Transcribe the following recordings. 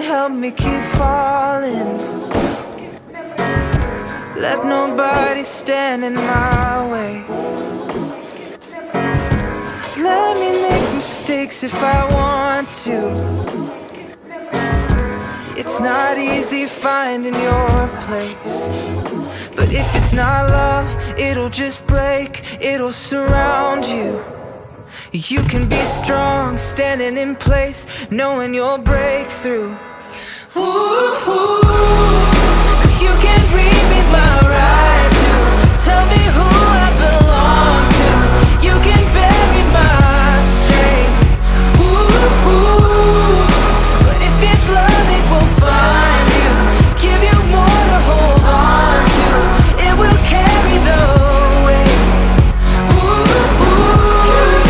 help me keep falling. Let nobody stand in my way. Let me make mistakes if I want to. It's not easy finding your place, but if it's not love, it'll just break, it'll surround you. You can be strong, standing in place, knowing you'll break through. Ooh, ooh, 'cause you can read me my right to tell me who I belong to. You can bury my strength. Ooh, ooh, but if it's love, it will find you, give you more to hold on to. It will carry the weight. Ooh, ooh,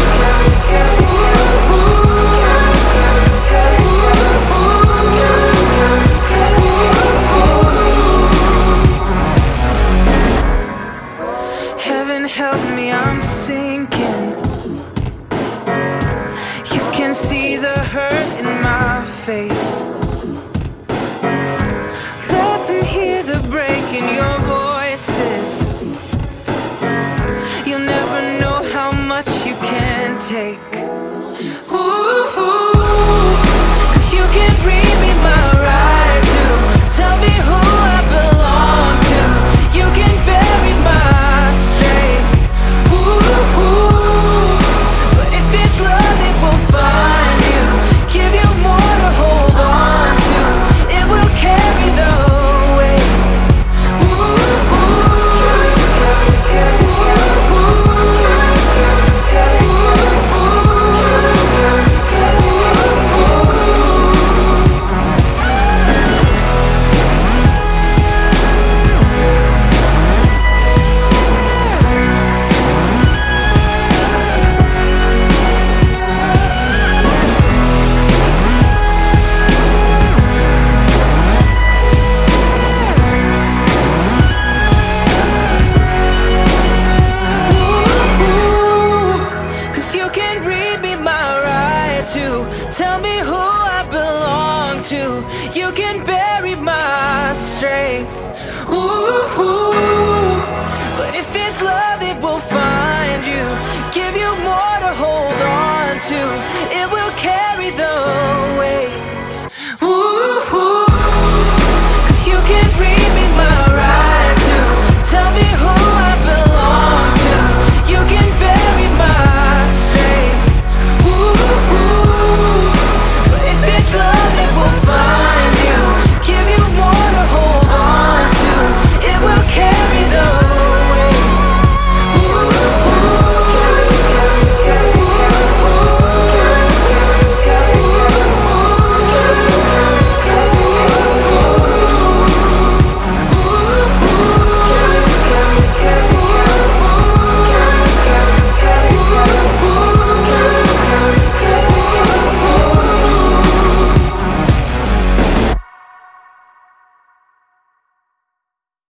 heaven help me, I'm sinking. You can see the hurt in my face. Let them hear the break in your voices. You'll never know how much you can take. Ooh, ooh, 'cause you can read me my right to tell me who I belong to. You can bury my strength. Ooh, ooh, but if it's love, it will find you, give you more to hold on to. It will carry the weight. Ooh, tell me who I belong to. You can bury my strength. Ooh, ooh, but if it's love, it will find you, give you more to hold on to. It will carry the